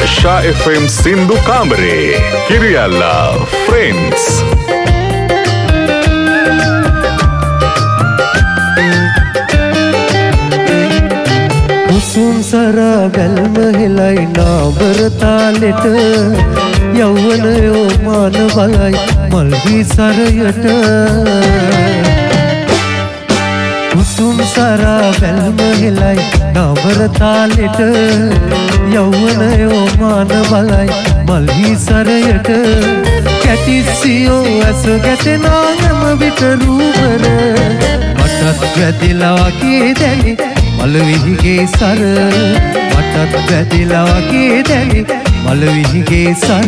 Asha FM Sindhu Kamare Kiriyalla Friends. කුසුම් සරා බැල්ම හෙලයි නාබර තාලෙට යෞවනයෝ මාන බලයි මල්වි සරයට කුසුම් සරා බැල්ම හෙලයි නාබර තාලෙට යෞවනයෝ මාන බලයි මල්වි සරයට කැටිසියෝ ඇස ගැටෙනා හැම විට රූබර මටත් වැදිලා වගේ දැනි මලවිහිගේ සර මටත් වැදිලා වගේ දැනි මලවිහිගේ සර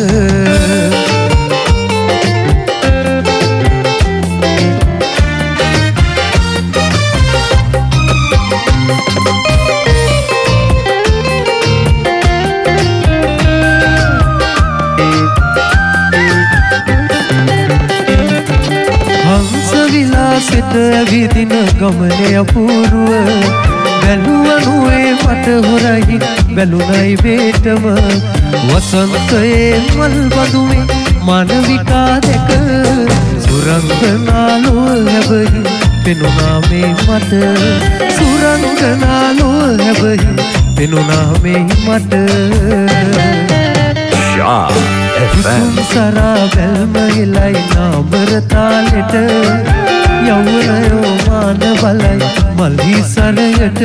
හංස විලාසෙට ඇවිදින ගමනේ අපූර්ව බැලුවනුවේ මට හොරයි බැලුනයි වේටම වසන්තයේ මල් බඳුමේ මානවිකා දැක සුරංගනාලෝ හැබයි පෙනුනා මේ මට සුරංගනාලෝ හැබයි පෙනුනා මේ මට Asha FM සරා බැල්ම හෙලයි නාඹර තාලෙට යෞවනයෝ මාන බලයි මල්හි සරයට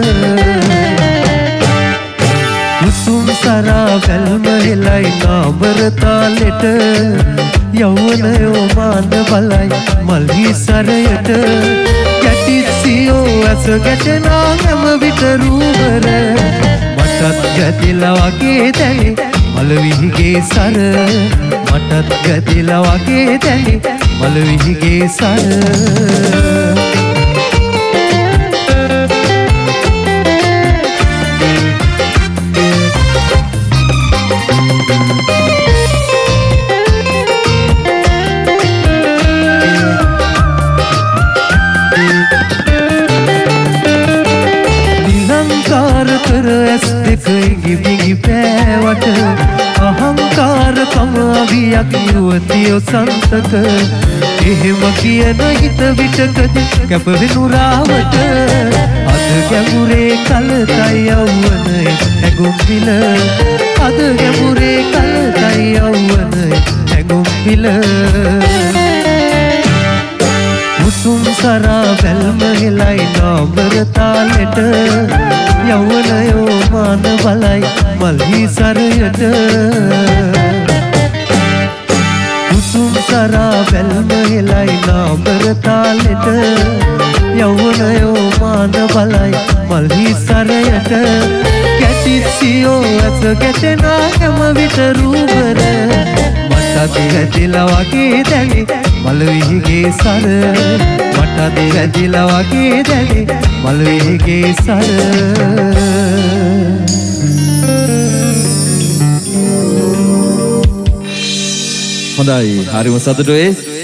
කුසුම් සරා බැල්ම හෙලයි නාඹර තාලෙට යෞවනයෝ මාන බලයි මල්හි සරයට කැටිසියෝ ඇස ගැටෙනා හැම විට රූබර මටත් ගැතිලා වගේ දැනි මලවිහිගේ සර මටත් ගැතිලා වගේ දැනි මලවිහිගේ සර නිලංකාර කර ඇස් දෙක ඉඟි පෑවට අහංකාරකම අවියක් යුවතියෝ සන්තක එහෙම කියන හිත විටකදී කැපවෙනු රාවට අද ගැඹුරේ කලතයි යෞවනයේ හැඟුම් පිල අද ගැඹුරේ කලතයි යෞවනයේ හැඟුම් පිල කුසුම් සරා බැල්ම හෙලයි නාඹර තාලෙට යෞවනයෝ මාන බලයි මල්හි සරයට කුසුම් සරා බැල්ම හෙලයි නාඹර තාලෙට යෞවනයෝ මාන බලයි මල්හි සරයට කැටිසියෝ ඇස ගැටෙනා හැම විට රූබර මටත් වැදිලා වගේ දැනි මලවිහිගේ සර මටත් වැදිලා වගේ දැනි මලවිහිගේ සර හොඳයි හරිම සතුටුයි